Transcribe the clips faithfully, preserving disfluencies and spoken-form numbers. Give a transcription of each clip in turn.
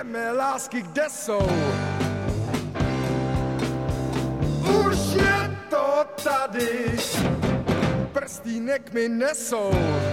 Kde mé lásky, kde jsou? Už je to tady, prstínek mi nesou.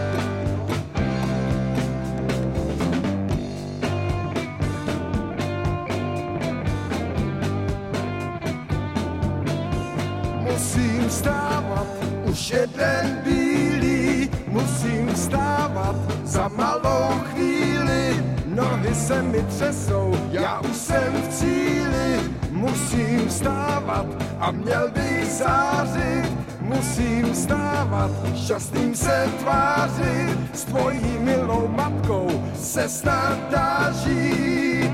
Musím vstávat, už jeden bílý, musím vstávat za malou chvíli. Nohy se mi třesou, já už jsem v cíli. Musím vstávat a měl bych zářit. Musím vstávat, šťastným se tvářit. S tvojí milou matkou se snad dá žít.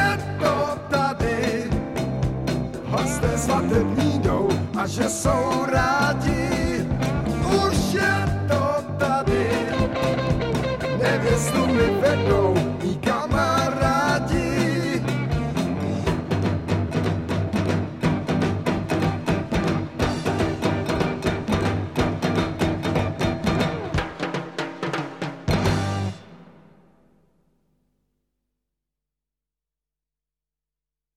Svatební jdou a že jsou